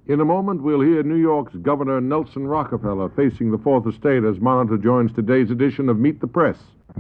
In a moment, we'll hear New York's Governor Nelson Rockefeller facing the Fourth Estate as Monitor joins today's edition of Meet the Press.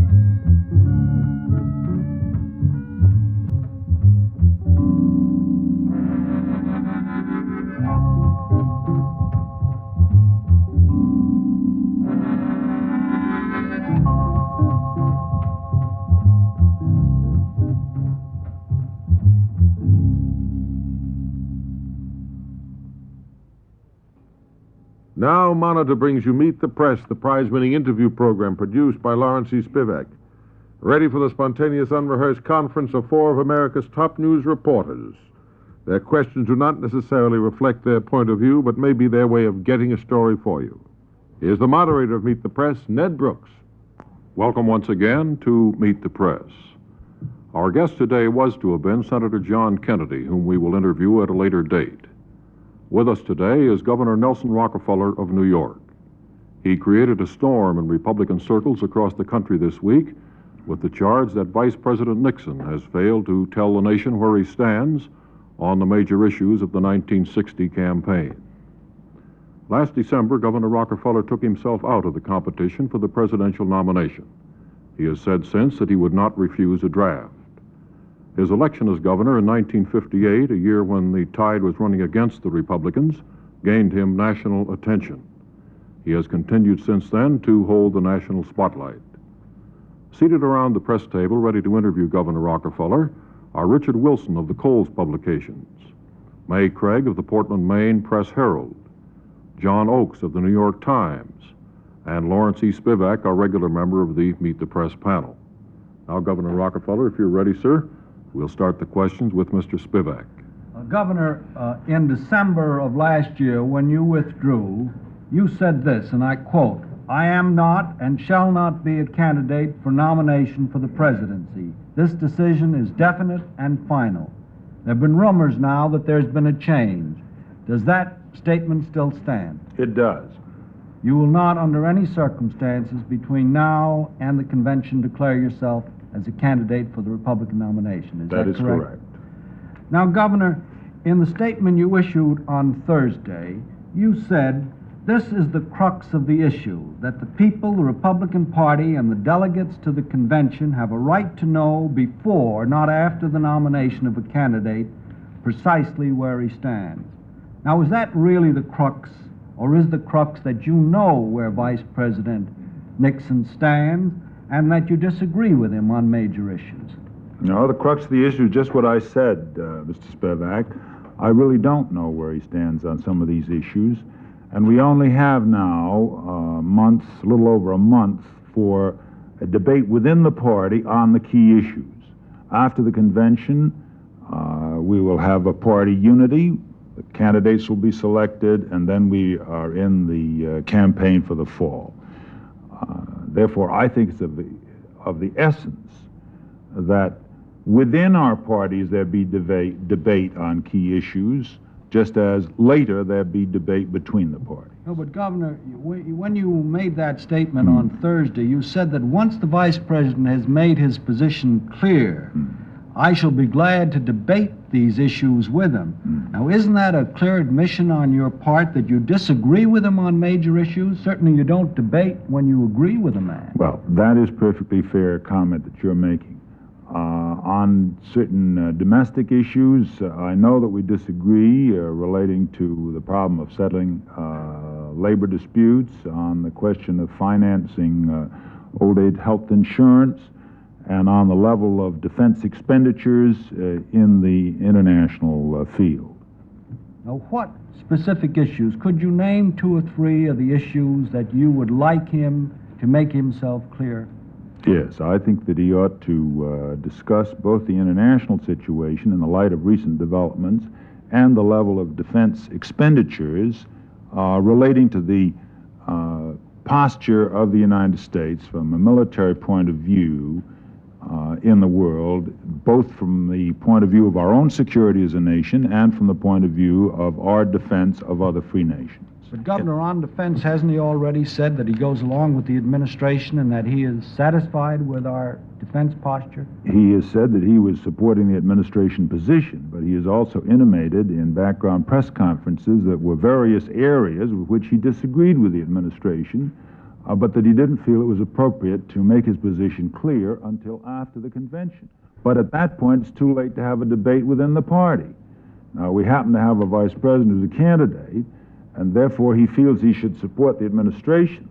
Now, Monitor brings you Meet the Press, the prize-winning interview program produced by Lawrence E. Spivak. Ready for the spontaneous, unrehearsed conference of four of America's top news reporters. Their questions do not necessarily reflect their point of view, but may be their way of getting a story for you. Here's the moderator of Meet the Press, Ned Brooks. Welcome once again to Meet the Press. Our guest today was to have been Senator John Kennedy, whom we will interview at a later date. With us today is Governor Nelson Rockefeller of New York. He created a storm in Republican circles across the country this week with the charge that Vice President Nixon has failed to tell the nation where he stands on the major issues of the 1960 campaign. Last December, Governor Rockefeller took himself out of the competition for the presidential nomination. He has said since that he would not refuse a draft. His election as governor in 1958, a year when the tide was running against the Republicans, gained him national attention. He has continued since then to hold the national spotlight. Seated around the press table, ready to interview Governor Rockefeller, are Richard Wilson of the Coles Publications, May Craig of the Portland, Maine Press Herald, John Oakes of the New York Times, and Lawrence E. Spivak, our regular member of the Meet the Press panel. Now, Governor Rockefeller, if you're ready, sir, we'll start the questions with Mr. Spivak. Governor, in December of last year, when you withdrew, you said this, and I quote, "I am not and shall not be a candidate for nomination for the presidency. This decision is definite and final." There have been rumors now that there's been a change. Does that statement still stand? It does. You will not, under any circumstances between now and the convention, declare yourself as a candidate for the Republican nomination. Is that correct? That is correct. Now, Governor, in the statement you issued on Thursday, you said, "This is the crux of the issue, that the people, the Republican Party, and the delegates to the convention have a right to know before, not after the nomination of a candidate, precisely where he stands." Now, is that really the crux, or is the crux that you know where Vice President Nixon stands and that you disagree with him on major issues? No, the crux of the issue is just what I said, Mr. Spivak. I really don't know where he stands on some of these issues, and we only have now months, a little over a month, for a debate within the party on the key issues. After the convention, we will have a party unity, the candidates will be selected, and then we are in the campaign for the fall. Therefore, I think it's of the essence that within our parties there be debate on key issues, just as later there be debate between the parties. No, but Governor, when you made that statement on Thursday, you said that once the Vice President has made his position clear, I shall be glad to debate these issues with him. Now, isn't that a clear admission on your part that you disagree with him on major issues? Certainly you don't debate when you agree with a man. Well, that is perfectly fair comment that you're making. On certain domestic issues, I know that we disagree relating to the problem of settling labor disputes, on the question of financing old age health insurance, and on the level of defense expenditures in the international field. Now, what specific issues? Could you name two or three of the issues that you would like him to make himself clear? Yes, I think that he ought to discuss both the international situation in the light of recent developments and the level of defense expenditures relating to the posture of the United States from a military point of view in the world, both from the point of view of our own security as a nation and from the point of view of our defense of other free nations. But Governor, on defense, hasn't he already said that he goes along with the administration and that he is satisfied with our defense posture? He has said that he was supporting the administration position, but he has also intimated in background press conferences that were various areas with which he disagreed with the administration, but that he didn't feel it was appropriate to make his position clear until after the convention. But at that point, it's too late to have a debate within the party. Now, we happen to have a vice president who's a candidate, and therefore he feels he should support the administration.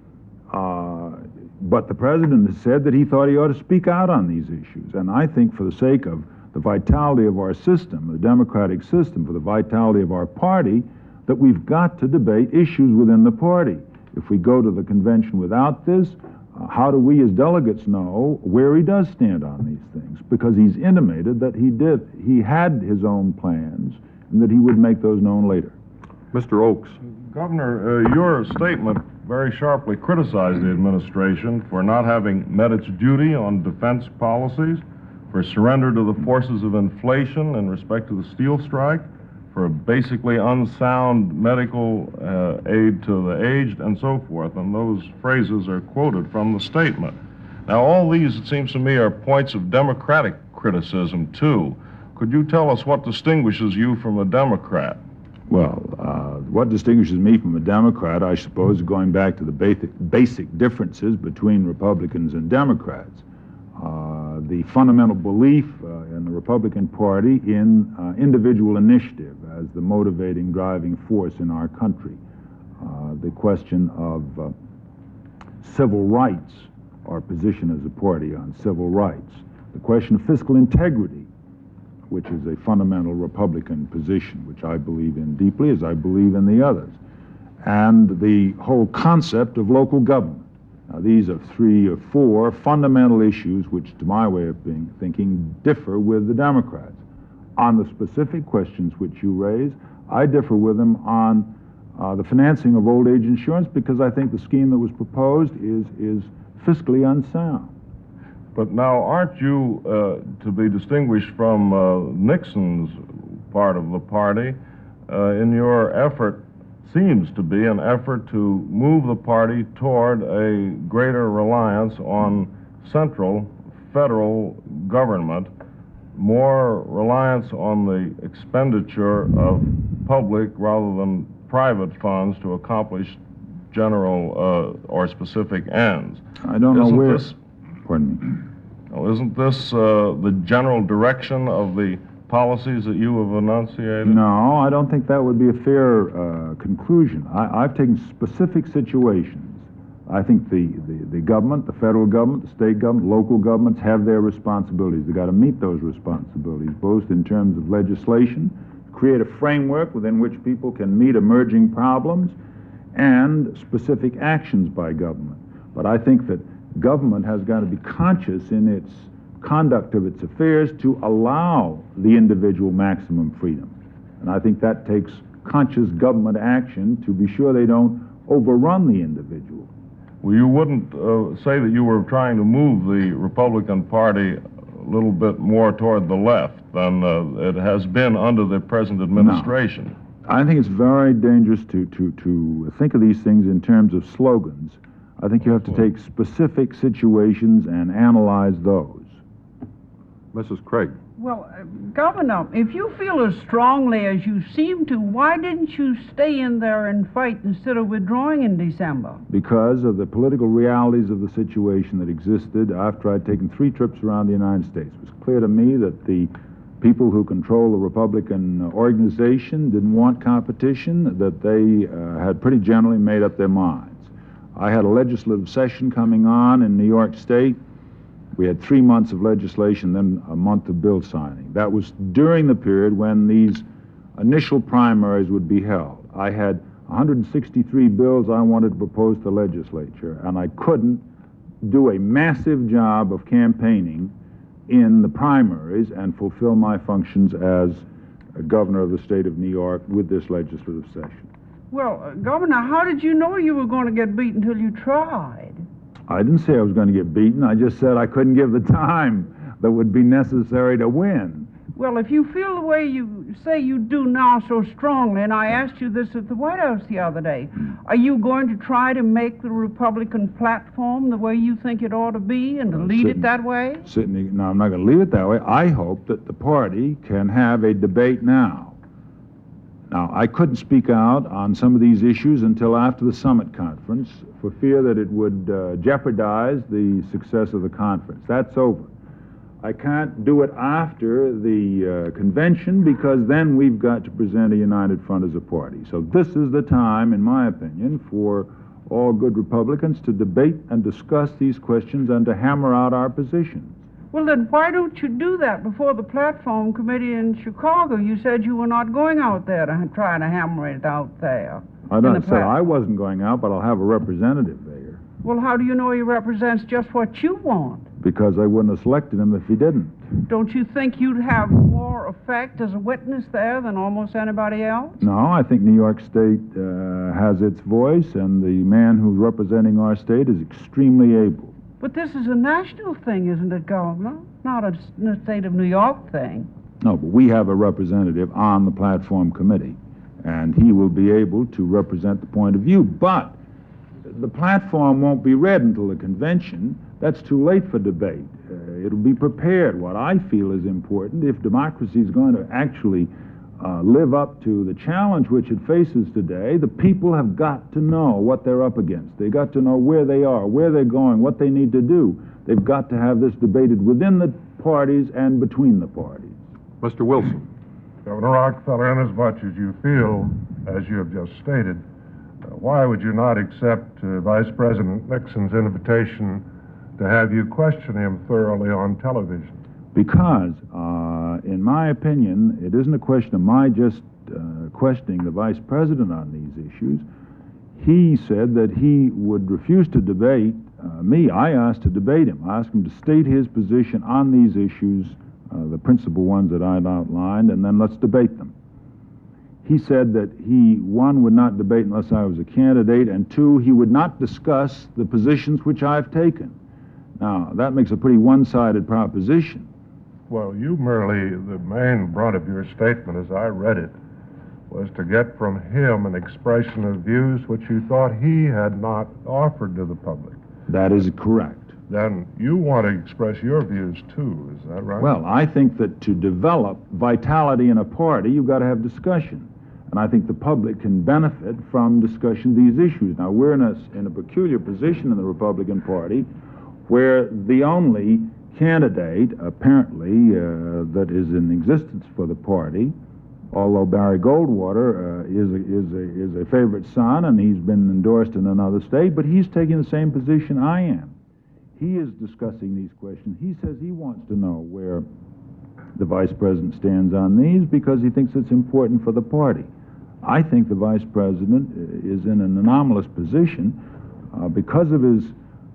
But the president has said that he thought he ought to speak out on these issues. And I think for the sake of the vitality of our system, the democratic system, for the vitality of our party, that we've got to debate issues within the party. If we go to the convention without this, how do we as delegates know where he does stand on these things? Because he's intimated that he had his own plans and that he would make those known later. Mr. Oakes. Governor, your statement very sharply criticized the administration for not having met its duty on defense policies, for surrender to the forces of inflation in respect to the steel strike, for basically unsound medical aid to the aged, and so forth. And those phrases are quoted from the statement. Now, all these, it seems to me, are points of democratic criticism, too. Could you tell us what distinguishes you from a Democrat? Well, what distinguishes me from a Democrat, I suppose, going back to the basic differences between Republicans and Democrats. The fundamental belief in the Republican Party in individual initiative as the motivating, driving force in our country. The question of civil rights, our position as a party on civil rights. The question of fiscal integrity, which is a fundamental Republican position, which I believe in deeply, as I believe in the others. And the whole concept of local government. Now, these are 3 or 4 fundamental issues which, to my way of thinking, differ with the Democrats. On the specific questions which you raise, I differ with them on the financing of old age insurance because I think the scheme that was proposed is fiscally unsound. But now, aren't you to be distinguished from Nixon's part of the party in your effort, seems to be an effort to move the party toward a greater reliance on central federal government, more reliance on the expenditure of public rather than private funds to accomplish general or specific ends? I don't know where... Pardon me. Well, isn't this the general direction of the policies that you have enunciated? No, I don't think that would be a fair conclusion. I've taken specific situations. I think the government, the federal government, the state government, local governments have their responsibilities. They've got to meet those responsibilities, both in terms of legislation, create a framework within which people can meet emerging problems, and specific actions by government. But I think that government has got to be conscious in its conduct of its affairs to allow the individual maximum freedom. And I think that takes conscious government action to be sure they don't overrun the individual. Well, you wouldn't say that you were trying to move the Republican Party a little bit more toward the left than it has been under the present administration. No. I think it's very dangerous to think of these things in terms of slogans. I think you have to take specific situations and analyze those. Mrs. Craig. Well, Governor, if you feel as strongly as you seem to, why didn't you stay in there and fight instead of withdrawing in December? Because of the political realities of the situation that existed after I'd taken 3 trips around the United States. It was clear to me that the people who control the Republican organization didn't want competition, that they had pretty generally made up their minds. I had a legislative session coming on in New York State. We had 3 months of legislation, then a month of bill signing. That was during the period when these initial primaries would be held. I had 163 bills I wanted to propose to the legislature, and I couldn't do a massive job of campaigning in the primaries and fulfill my functions as a governor of the state of New York with this legislative session. Well, Governor, how did you know you were going to get beat until you tried? I didn't say I was going to get beaten. I just said I couldn't give the time that would be necessary to win. Well, if you feel the way you say you do now so strongly, and I asked you this at the White House the other day, are you going to try to make the Republican platform the way you think it ought to be and to lead it that way? No, I'm not going to leave it that way. I hope that the party can have a debate now. Now, I couldn't speak out on some of these issues until after the summit conference for fear that it would jeopardize the success of the conference. That's over. I can't do it after the convention because then we've got to present a united front as a party. So this is the time, in my opinion, for all good Republicans to debate and discuss these questions and to hammer out our positions. Well, then why don't you do that before the platform committee in Chicago? You said you were not going out there to try to hammer it out there. I don't say I wasn't going out, but I'll have a representative there. Well, how do you know he represents just what you want? Because I wouldn't have selected him if he didn't. Don't you think you'd have more effect as a witness there than almost anybody else? No, I think New York State has its voice, and the man who's representing our state is extremely able. But this is a national thing, isn't it, Governor? Not a state of New York thing. No, but we have a representative on the platform committee, and he will be able to represent the point of view. But the platform won't be read until the convention. That's too late for debate. It'll be prepared. What I feel is important, if democracy is going to actually live up to the challenge which it faces today, the people have got to know what they're up against. They've got to know where they are, where they're going, what they need to do. They've got to have this debated within the parties and between the parties. Mr. Wilson. Governor Rockefeller, inasmuch as you feel, as you have just stated, why would you not accept Vice President Nixon's invitation to have you question him thoroughly on television? Because, in my opinion, it isn't a question of my just questioning the Vice President on these issues. He said that he would refuse to debate me. I asked to debate him. I asked him to state his position on these issues, the principal ones that I'd outlined, and then let's debate them. He said that he, one, would not debate unless I was a candidate, and two, he would not discuss the positions which I've taken. Now, that makes a pretty one-sided proposition. Well, you merely, the main brunt of your statement as I read it, was to get from him an expression of views which you thought he had not offered to the public. That is correct. Then you want to express your views too, is that right? Well, I think that to develop vitality in a party, you've got to have discussion. And I think the public can benefit from discussion of these issues. Now, we're in a peculiar position in the Republican Party where the only candidate, apparently, that is in existence for the party, although Barry Goldwater is a favorite son and he's been endorsed in another state, but he's taking the same position I am. He is discussing these questions. He says he wants to know where the Vice President stands on these because he thinks it's important for the party. I think the Vice President is in an anomalous position because of his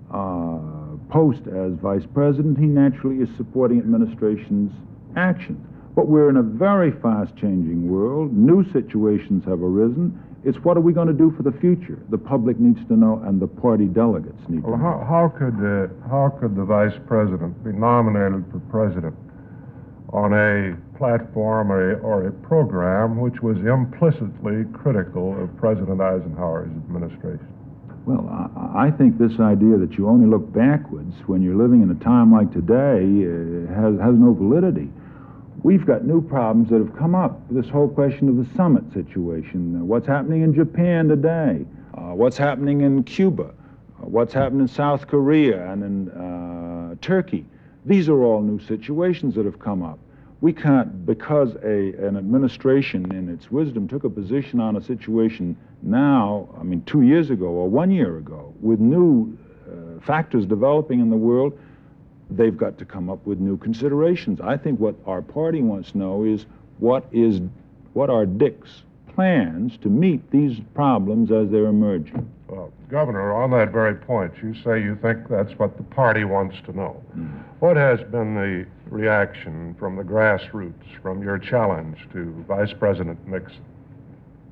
post as Vice President. He naturally is supporting administration's actions. But we're in a very fast-changing world. New situations have arisen. It's what are we going to do for the future? The public needs to know, and the party delegates need to know. How could the Vice President be nominated for president on a platform or a program which was implicitly critical of President Eisenhower's administration? Well, I think this idea that you only look backwards when you're living in a time like today has no validity. We've got new problems that have come up. This whole question of the summit situation, what's happening in Japan today, what's happening in Cuba, what's happening in South Korea and in Turkey. These are all new situations that have come up. We can't, because an administration in its wisdom took a position on a situation now, 2 years ago or 1 year ago, with new factors developing in the world, they've got to come up with new considerations. I think what our party wants to know is what are Dick's plans to meet these problems as they're emerging. Well, Governor, on that very point, you say you think that's what the party wants to know. What has been the reaction from the grassroots, from your challenge to Vice President Nixon?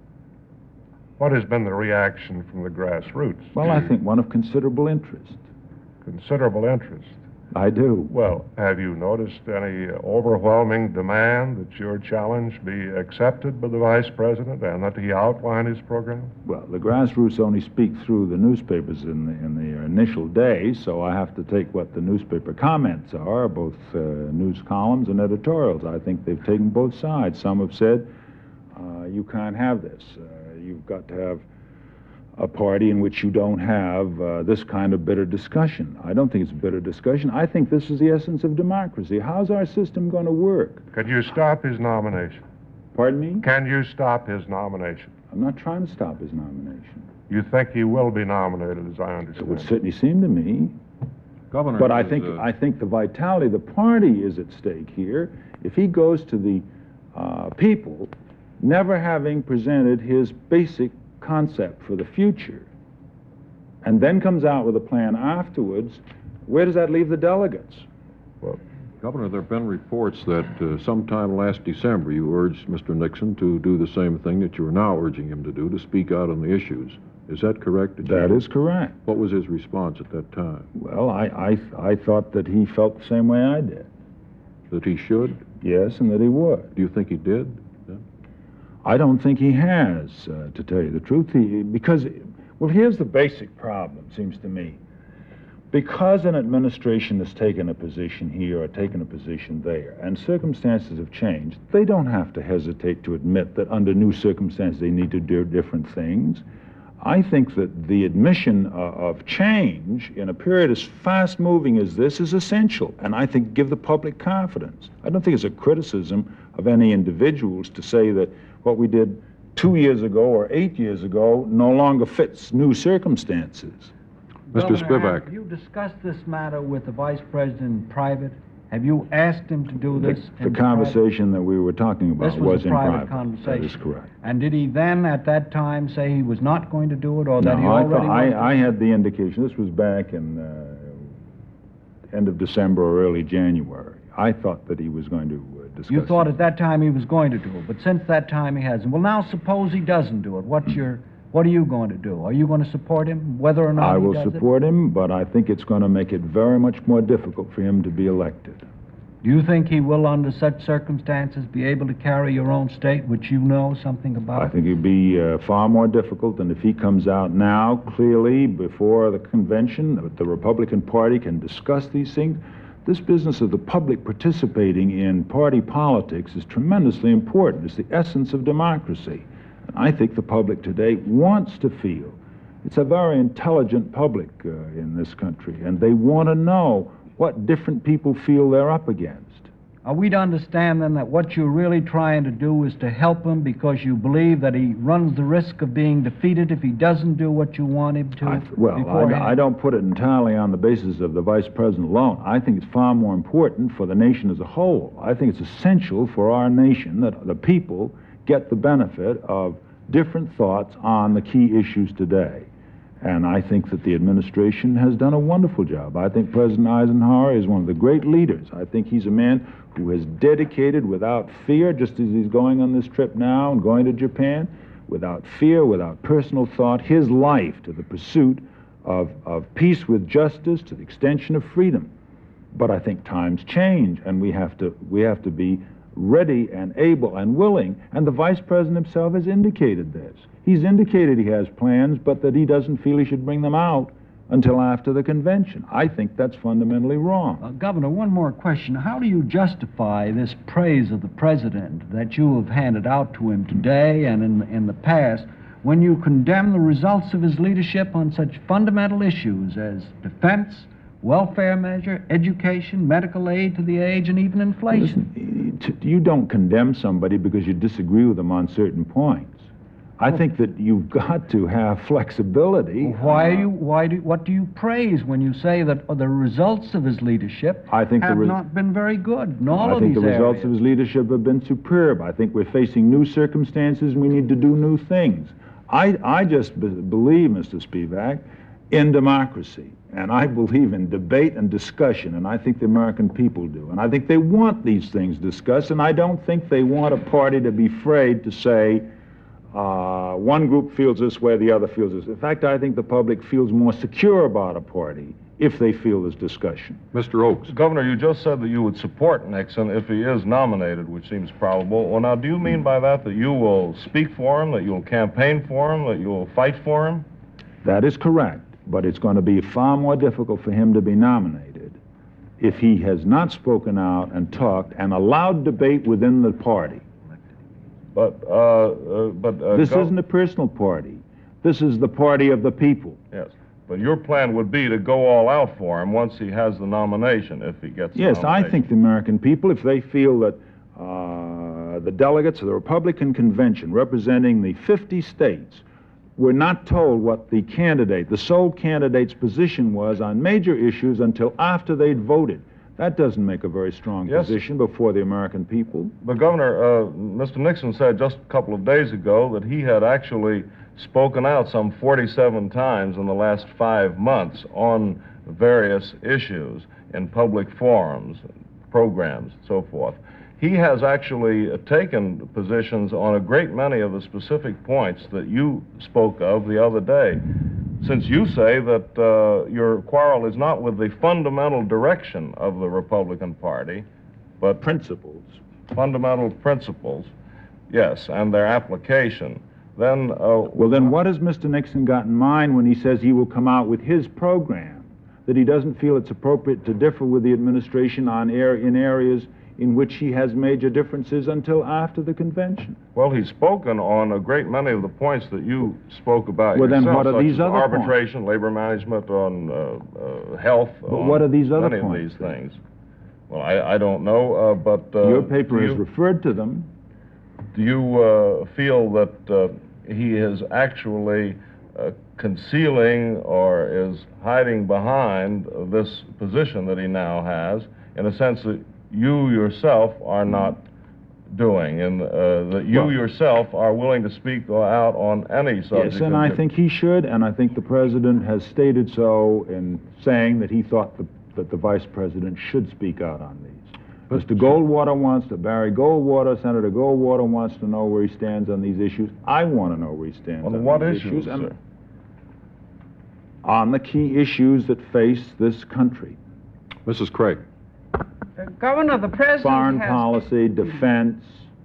What has been the reaction from the grassroots? Well, I think one of considerable interest. considerable interest. I do. Well, have you noticed any overwhelming demand that your challenge be accepted by the Vice President and that he outline his program? Well, the grassroots only speak through the newspapers in the initial days, so I have to take what the newspaper comments are, both news columns and editorials. I think they've taken both sides. Some have said, you can't have this. You've got to have a party in which you don't have this kind of bitter discussion. I don't think it's a bitter discussion. I think this is the essence of democracy. How's our system going to work? Can you stop his nomination? Pardon me? Can you stop his nomination? I'm not trying to stop his nomination. You think he will be nominated, as I It understand? would certainly seem to me. Governor, But I think the vitality of the party is at stake here. If he goes to the people, never having presented his basic concept for the future, and then comes out with a plan afterwards, where does that leave the delegates? Well, Governor, there have been reports that sometime last December you urged Mr. Nixon to do the same thing that you are now urging him to do, to speak out on the issues. Is that correct? That is correct. What was his response at that time? Well, I thought that he felt the same way I did. That he should? Yes, and that he would. Do you think he did? I don't think he has, to tell you the truth. Because, well, here's the basic problem, seems to me. Because an administration has taken a position here or taken a position there, and circumstances have changed, they don't have to hesitate to admit that under new circumstances they need to do different things. I think that the admission of change in a period as fast-moving as this is essential, and I think give the public confidence. I don't think it's a criticism of any individuals to say that what we did 2 years ago or 8 years ago no longer fits new circumstances. Mr. Governor, Spivak. have you discussed this matter with the Vice President in private? Have you asked him to do this The in conversation that we were talking about This was a in private private. conversation. That is correct. And did he then, at that time, say he was not going to do it, or that he No, already was? I had the indication. This was back in end of December or early January. I thought that he was going to discuss You thought it. at that time he was going to do it, but since that time he hasn't. Well, now suppose he doesn't do it. What are you going to do? Are you going to support him, whether or not I he will does support him, but I think it's going to make it very much more difficult for him to be elected. it? Do you think he will, under such circumstances, be able to carry your own state, which you know something about? I think it'd be far more difficult than if he comes out now, clearly, before the convention, that the Republican Party can discuss these things. This business of the public participating in party politics is tremendously important. It's the essence of democracy. And I think the public today wants to feel. It's a very intelligent public in this country, and they want to know what different people feel they're up against. Are we to understand, then, that what you're really trying to do is to help him because you believe that he runs the risk of being defeated if he doesn't do what you want him to? I don't put it entirely on the basis of the Vice President alone. I think it's far more important for the nation as a whole. I think it's essential for our nation that the people get the benefit of different thoughts on the key issues today. And I think that the administration has done a wonderful job. I think President Eisenhower is one of the great leaders. I think he's a man who has dedicated without fear, just as he's going on this trip now and going to Japan, without fear, without personal thought, his life to the pursuit of peace with justice, to the extension of freedom. But I think times change, and we have to be ready and able and willing, and the Vice President himself has indicated this. He's indicated he has plans, but that he doesn't feel he should bring them out until after the convention. I think that's fundamentally wrong. Governor, one more question. How do you justify this praise of the President that you have handed out to him today and in the past when you condemn the results of his leadership on such fundamental issues as defense, welfare measure, education, medical aid to the aged, and even inflation? Listen, you don't condemn somebody because you disagree with them on certain points. I think that you've got to have flexibility. What do you praise when you say that the results of his leadership have not been very good in all of these areas? I think the results of his leadership have been superb. I think we're facing new circumstances and we need to do new things. I just believe, Mr. Spivak, in democracy. And I believe in debate and discussion, and I think the American people do. And I think they want these things discussed, and I don't think they want a party to be afraid to say, one group feels this way, the other feels this. In fact, I think the public feels more secure about a party if they feel there's discussion. Mr. Oakes. Governor, you just said that you would support Nixon if he is nominated, which seems probable. Well, now, do you mean by that you will speak for him, that you'll campaign for him, that you'll fight for him? That is correct, but it's going to be far more difficult for him to be nominated if he has not spoken out and talked and allowed debate within the party. But This isn't a personal party. This is the party of the people. Yes, but your plan would be to go all out for him once he has the nomination, if he gets the Yes, I nomination. think the American people, if they feel that the delegates of the Republican convention representing the 50 states were not told what the candidate, the sole candidate's position was on major issues until after they'd voted. That doesn't make a very strong Yes. position before the American people. But, Governor, Mr. Nixon said just a couple of days ago that he had actually spoken out some 47 times in the last 5 months on various issues in public forums, programs, and so forth. He has actually taken positions on a great many of the specific points that you spoke of the other day. Since you say that your quarrel is not with the fundamental direction of the Republican Party, but Principles. fundamental principles, yes, and their application, then... Well, then what has Mr. Nixon got in mind when he says he will come out with his program, that he doesn't feel it's appropriate to differ with the administration in areas in which he has major differences until after the convention? Well, he's spoken on a great many of the points that you spoke about Well, yourself, then what are such these as other arbitration, labor management, on health. But what are these other many points, of these things? Well, I don't know, but... Your paper do has you, referred to them. do you feel that he is actually concealing or is hiding behind this position that he now has, in a sense that you yourself are not doing, and that you yourself are willing to speak out on any subject? Yes, and I think he should, and I think the president has stated so in saying that he thought that the vice president should speak out on these. Mr. Goldwater Barry Goldwater, Senator Goldwater wants to know where he stands on these issues. I want to know where he stands On on what these issues, and sir? on the key issues that face this country. Mrs. Craig. Governor, the president Foreign has... policy, defense,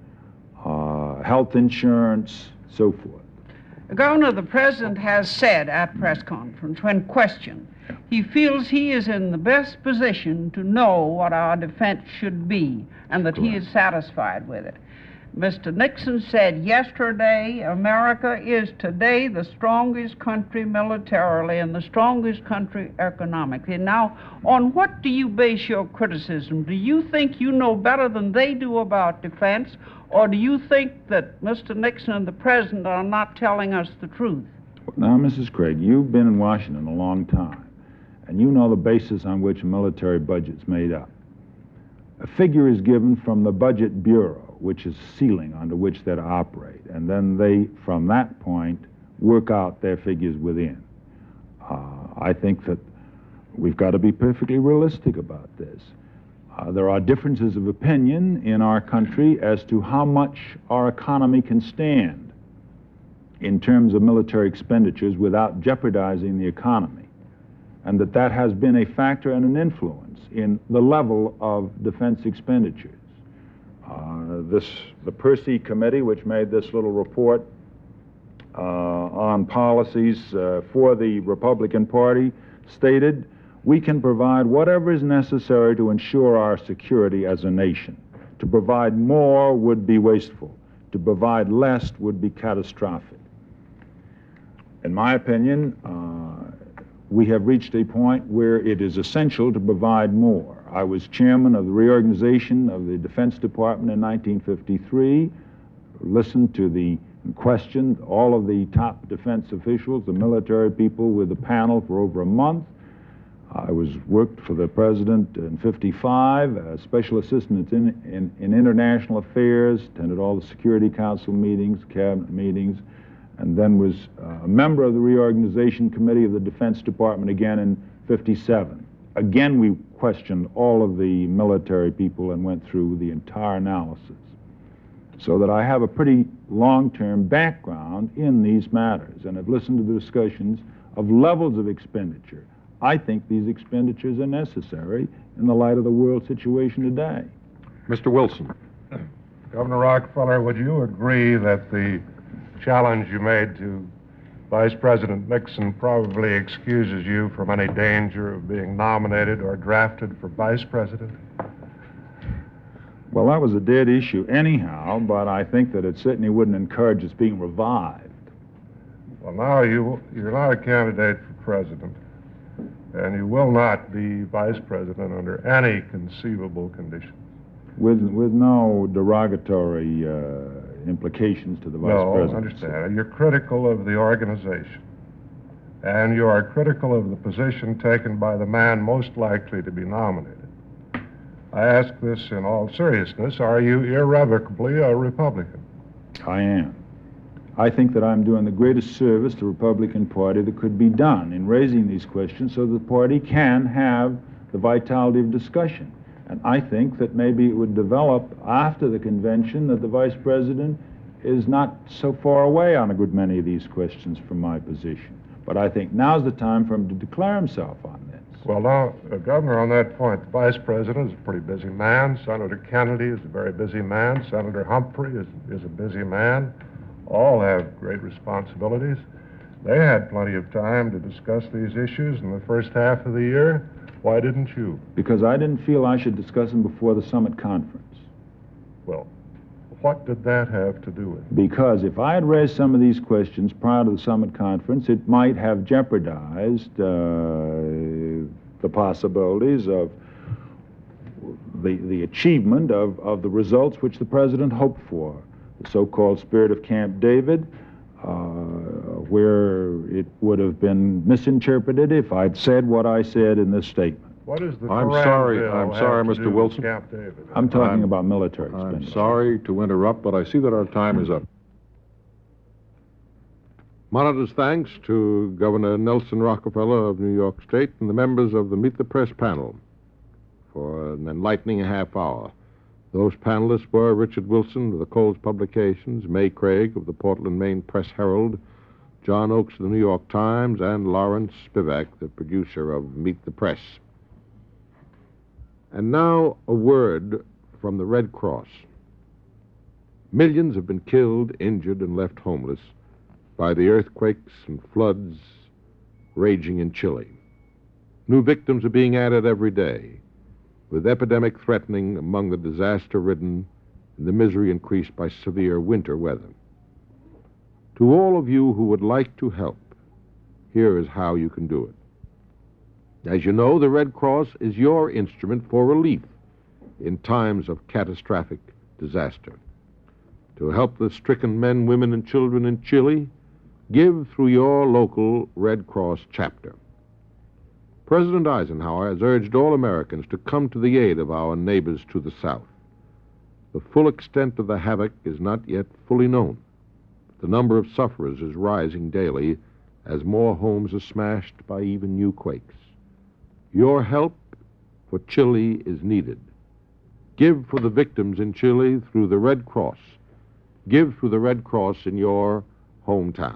health insurance, so forth. Governor, the president has said at press conference, when questioned, he feels he is in the best position to know what our defense should be and that he is satisfied with it. Mr. Nixon said yesterday, America is today the strongest country militarily and the strongest country economically. Now, on what do you base your criticism? Do you think you know better than they do about defense, or do you think that Mr. Nixon and the president are not telling us the truth? Now, Mrs. Craig, you've been in Washington a long time, and you know the basis on which a military budget's made up. A figure is given from the Budget Bureau, which is ceiling under which they're to operate, and then they, from that point, work out their figures within. I think that we've got to be perfectly realistic about this. There are differences of opinion in our country as to how much our economy can stand in terms of military expenditures without jeopardizing the economy, and that has been a factor and an influence in the level of defense expenditures. The Percy Committee, which made this little report on policies for the Republican Party, stated, we can provide whatever is necessary to ensure our security as a nation. To provide more would be wasteful. To provide less would be catastrophic. In my opinion, we have reached a point where it is essential to provide more. I was chairman of the reorganization of the Defense Department in 1953, listened to the question, all of the top defense officials, the military people, with a panel for over a month. I worked for the president in 55, a special assistant in international affairs, attended all the Security Council meetings, cabinet meetings, and then was a member of the reorganization committee of the Defense Department again in 57. Again, we questioned all of the military people and went through the entire analysis. So that I have a pretty long-term background in these matters and have listened to the discussions of levels of expenditure. I think these expenditures are necessary in the light of the world situation today. Mr. Wilson. Governor Rockefeller, would you agree that the challenge you made to Vice President Nixon probably excuses you from any danger of being nominated or drafted for vice president? Well, that was a dead issue anyhow, but I think that it certainly wouldn't encourage its being revived. Well, now you're not a candidate for president, and you will not be vice president under any conceivable conditions. With no derogatory implications to the vice president. No, understand. You're critical of the organization, and you are critical of the position taken by the man most likely to be nominated. I ask this in all seriousness. Are you irrevocably a Republican? I am. I think that I'm doing the greatest service to the Republican Party that could be done in raising these questions so the party can have the vitality of discussion. And I think that maybe it would develop after the convention that the vice president is not so far away on a good many of these questions from my position. But I think now's the time for him to declare himself on this. Well, now, Governor, on that point, the vice president is a pretty busy man. Senator Kennedy is a very busy man. Senator Humphrey is a busy man. All have great responsibilities. They had plenty of time to discuss these issues in the first half of the year. Why didn't you? Because I didn't feel I should discuss them before the summit conference. Well, what did that have to do with it? Because if I had raised some of these questions prior to the summit conference, it might have jeopardized the possibilities of the achievement of the results which the president hoped for. The so-called spirit of Camp David, where it would have been misinterpreted if I'd said what I said in this statement. What is the I'm Koran sorry, bill I'm have sorry, to Mr. do with Wilson. Camp David? I'm talking about military I'm spending. sorry to interrupt, but I see that our time is up. Monitor's thanks to Governor Nelson Rockefeller of New York State and the members of the Meet the Press panel for an enlightening half hour. Those panelists were Richard Wilson of the Coles Publications, May Craig of the Portland, Maine Press Herald, John Oakes of the New York Times, and Lawrence Spivak, the producer of Meet the Press. And now a word from the Red Cross. Millions have been killed, injured, and left homeless by the earthquakes and floods raging in Chile. New victims are being added every day, with epidemic threatening among the disaster-ridden and the misery increased by severe winter weather. To all of you who would like to help, here is how you can do it. As you know, the Red Cross is your instrument for relief in times of catastrophic disaster. To help the stricken men, women, and children in Chile, give through your local Red Cross chapter. President Eisenhower has urged all Americans to come to the aid of our neighbors to the south. The full extent of the havoc is not yet fully known. The number of sufferers is rising daily as more homes are smashed by even new quakes. Your help for Chile is needed. Give for the victims in Chile through the Red Cross. Give through the Red Cross in your hometown.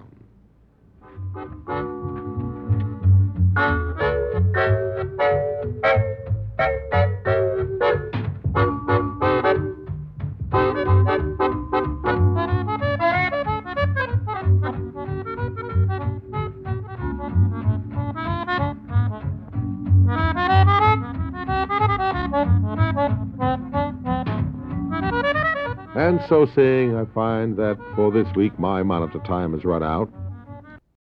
And so saying, I find that for this week my monitor time has run out.